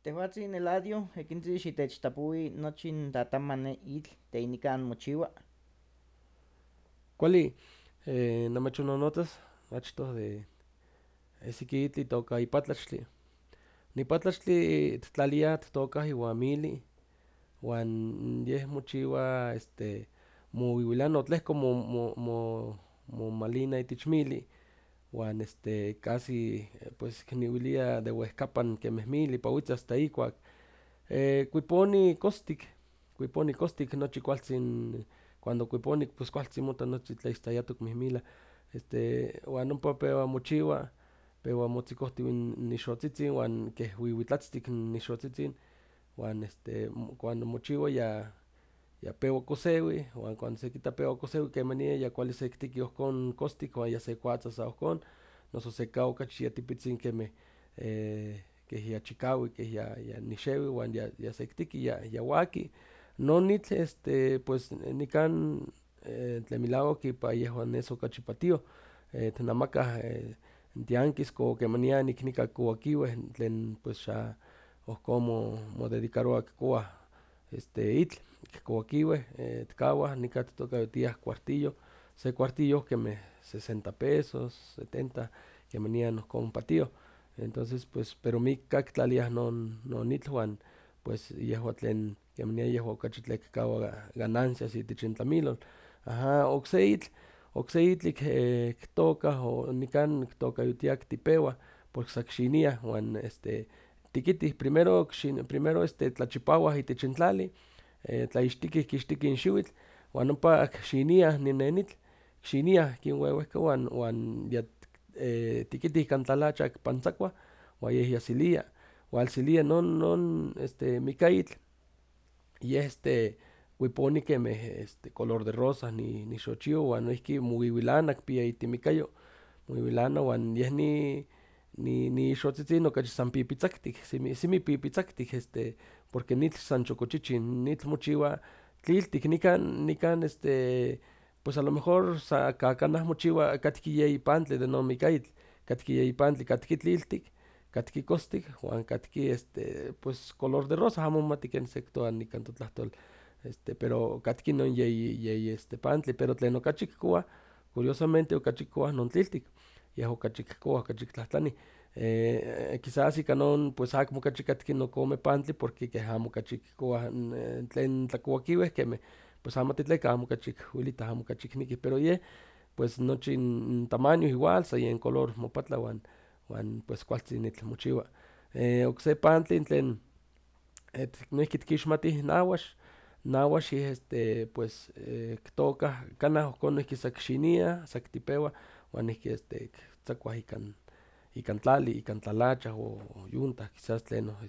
Tehuatzin Eladio, ekintzi xitechtlapui nochi n tatamane itl teinikan mochiwa. Kuali, namechonnonotzas achtoh de siki itl itoka ipatlachtli. Nipatlachtli titlaliah titokah iwan mili, uan yeh mochiwa mowiwilia notlehko momalina itich mili, uan casi pues kiniwilia de wehkapan kemeh mili pawitzi asta ikuak. Kuiponi kostik nochi kualtzin cuando kuiponi pues kualtzin mota nochi tlaixtayatok mihmila, uan ompa pewa mochiwa, pewa motzikohtiw n ixotzitzin uan keh wiwitlatztik n ixotzitzin, uan cuando mochiwa ya pewa kosewi, uan cuando sekita pewa kosewi kemanian ya kuali sekiteki ohkon kostik uan yasekuatza sa ohkon, noso sekawa okachi yatipitzin kemeh keh ya chikawik keh ya nixewi uan ya sekiteki ya waki. Non itl pues nikan tlen melawak ipa yehwan nes okachi patioh, tinamakah tiankisk o kemanian nikah kowakiweh tlen pues xa ohkon modedicarowa kikowah itl, kikowakiweh, tikawah nikan titokawitiah cuartillo, se cuartillo kemeh 60 pesos, 70, kemanian ohkon patioh, entonces pues pero miak kitlaliah non itl uan pues yehua tlen kemanian yehua okachi tlen kikawa ganancias itich intlamilol. Aha, okse itl kitokah o nikan kitokayutiah kipewah porque sa kixiniah uan tikitih primero tlachipawah itech n tlali, tlaixtikih kixtikih n xiwitl, uan ompa kixiniah nin itl, kixiniah kinwewehka uan tikitih kan tlalachak pantzakuah, uan yeh yasilia, walsilia non mikaitl, yeh kuiponi kemeh color de rosa ixochio uan noihki mowiwilana kipia itimikayo, mowiwilana uan yeh ni ixotzitzin okachi san pipitzaktik, simi pipitzaktik porque n itl san chokochichi, n itl mochiwa tliltik, nikan pues alomejor sa kanah mochiwa katki yeyi pantli de non mikaitl, katki yeyi pantli, katki tliltik, katki kostik, uan katki pues color de rosa, amo nihmati ken sekitowa nikan totlahtol, pero katki non yeyi pantli, pero tlen okachi kikowah, curiosamente okachi kikowah non tliltik, yeh okachi kikowah okachi kitlahtlani, quizás ika non pues amo okachi katki n okome pantli porque keh amo okachi kikowah tlen tlakowakiweh kemeh pues amati tleka amo okachi kiwilitah, amo okachi kinekih, pero yeh pues nochi n tamaño igual sa yen color mopatla uan pues kualtzin itl mochiwa. Okse pantli tlen noihki tikixmatih n awax yeh pues kitokah kanah ohkon noihki sa kixiniah, sa kitipewah, uan noihki kitzakuah ikan tlali, ikan tlalachah o yunta quizás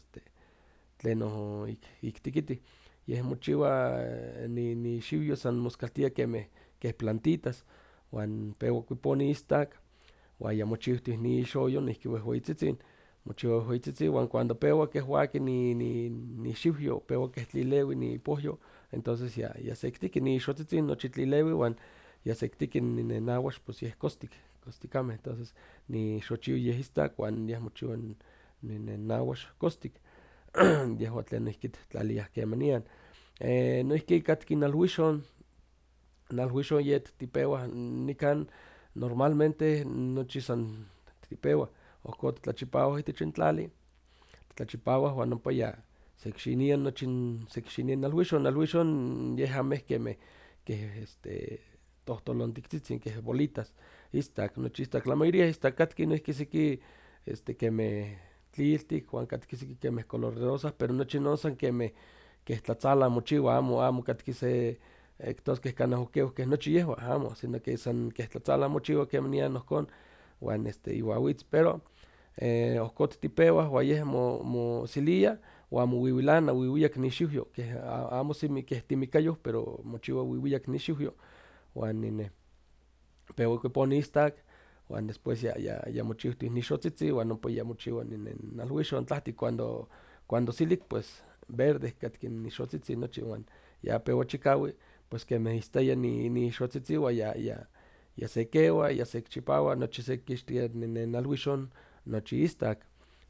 tlenon ik tikitih, yeh mochiwa ixiwyo san moskaltia keh plantitas, uan pewa kuiponi istak, uan ya mochiwtih ixoyon noihki wehweyitzitzin, mochiwa wehweyitzitzin uan cuando pewa keh waki ixiwyo, pewa keh tlilewi ipohyo, entonces ya sekiteki ixotzitzin nochi tlilewi uan ya sekiteki n awax pues yeh kostik, kostikameh, entonces ixochio yeh istak uan yeh mochiwa n awax kostik, yehua tlen noihki titlaliah kemanian. Noihki katki n alwixon, n alwixon yeh titipewah nikan normalmente nochi san titipewah, ohkon titlachipawah itech n tlali, titlachipawah uan ompa ya sekixinia nochi sekixinia n alwixon, n alwixon yeh ameh kemeh keh tohtolontiktzitzin keh bolitas istak, nochi istak, la mayoría istak, katki noihki seki kemeh tliltik uan katki seki kemeh color de rosa, pero nochi non san kemeh keh tlatzalan mochiwa, amo katki se kihtoskeh kanah okeweh nochi yehua, amo, sino que san keh tlatzalan mochiwa kemanian ohkon uan iwa witz, pero ohkon titipewah uan yeh mosilia uan mowiwilana wiwiyak n ixiwyo, keh amo simi keh timikayoh pero mochiwa wiwiyak n ixiwyo, uan pewa kuiponi istak, uan después ya mochiwtih n ixotzitzin uan ompa ya mochiwa n alwixon tlahtik cuando silik pues verde katki n ixotzitzin nochi uan ya pewa chikawi pues kemeh istaya n ixotzitzin uan ya sekewa, ya sekichipawa, nochi sekikixtia n alwixon nochi istak,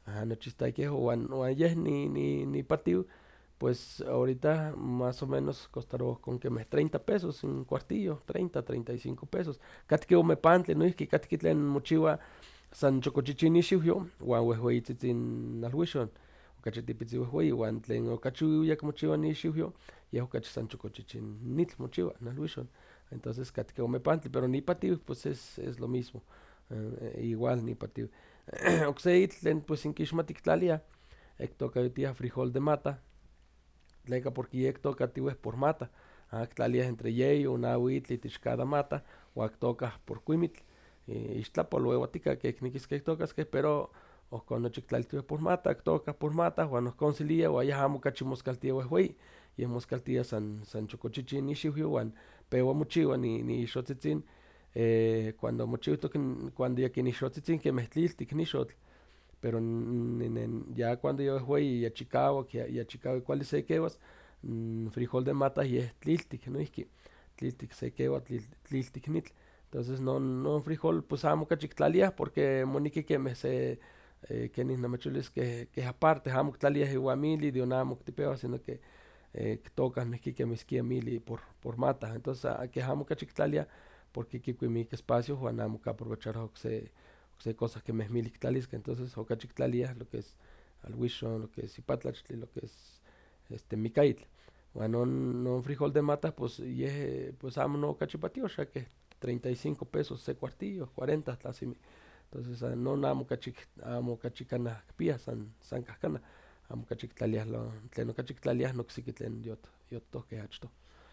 nochi istaykejo, uan yeh nipatiu, pues ahorita más o menos costaroa con quemeh 30 pesos un cuartillo, 30, 35 pesos. Katki ome pantli noihki, katki tlen mochiwa san chokochitzin ixiuyo, uan wehweitzitzin alwixon, okachi tipitzin wehweyi, uan tlen okachi uyak mochiwa nixiuyo, yeh okachi san chokochitzin nitl mochiwa nalwixon. Entonces katka ome pantli, pero nipatiu pues es lo mismo, igual nipatiu. Okse itl tlen pues inkixmati kitlalia, kitokayotiyah frijol de mata, tleka porque yeh kitokatiweh por mata, kitlaliah entre yeyi o nawi itl itech cada mata, uan kitokah por kuimitl, ixtlapa luewatika keh nikiskeh kitokaskeh, pero ohkon nochi kitlalitiweh por mata, kitokah por mata, uan ohkon selia, uan yeh amo okachi moskaltia wehweyi, yeh moskaltia san chokochitzin ixiuyo, uan pewa mochiwa niixotzitzin, cuando mochiutok cuando yakin ixotzitzin kemeh tliltik nixotl, pero ya cuando yowehweyi ya chikawak, ya chikawak kuali sekewas, frijol de mata yeh tliltik noihki, tliltik sekewa, tliltik nitl, entonces non frijol pues amo okachi kitlaliah porque moneki kemeh se kenih nimechiluis keh aparte, amo kitlaliah iwan mili, dion amo kitepewah, sino que kitokah noihki kemiskia mili por mata, entonces keh amo okachi kitlaliah porque kikui miak espacio uan amo kiaprovecharoh okse cosas kemeh mili kitlaliskeh, entonces okachi kitlaliah lo que es alwixon, lo que es ipatlachtli, lo que es mikaitl. Uan non frijol de mata pues yeh pues amo no okachi patioh, keh 35 pesos se cuartillo, 40 tla semi, entonces non amo okachi kanah kipiah, san kahkanah, amo okachi kitlaliah tlen okachi kitlaliah n oksiki tlen yotohkeh achtoh.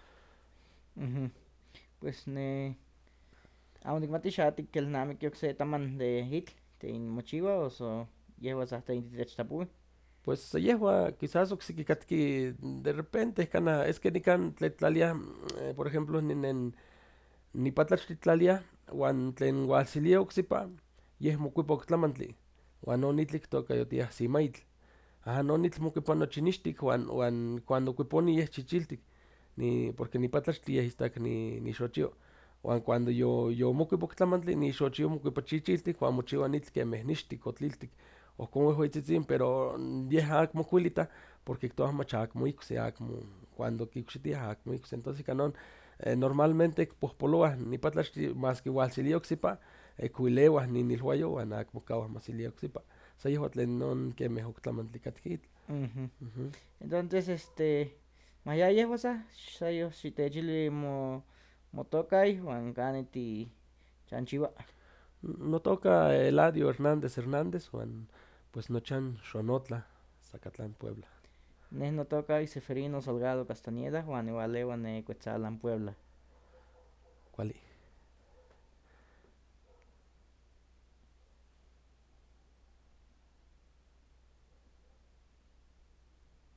Pues amo nikmati xa tikelnamiki okse taman de itl tlen mochiwa oso yehua sa tlen titechtapowih. Pues yehua quizás oksiki katki de repente kanah, es que nikan tlen tlaliah, por ejemplo nipatlachtli tlaliah, uan tlen walsilia oksipa, yeh mokuipa ok tlamantli, uan non itl kitokayotiah simaitl, non itl mokuipa nochi nixtik, uan cuando kuiponi yeh chichiltik, porque nipatlachtli yeh istak nixochio, uan cuando yomokuip ok tlamantli, nixochio mokuipa chichiltik, uan mochiwa n itl kemeh nixtik o tliltik, ohkon wehwetzitzin, pero yeh akmo kuilitah porque kihtowa mach akmo ikusi, akmo cuando kiikxitiah akmo ikusi, entonces ika non normalmente kipohpolowah nipatlachtli maski walsilia oksipa, kiwilewah inilwayo uan akmo kawah masilia oksipa, san yehua tlen non kemeh ok tlamantli katki itl. Entonces maya yehua sa xitechili motokay uan kanin tichanchiwa. Notoka Eladio Hernández, uan pues nochan Xonotla, Zacatlán, Puebla. Neh notokay Seferino Salgado Castañeda uan niwalewa de Cuetzalan, Puebla. Kuali.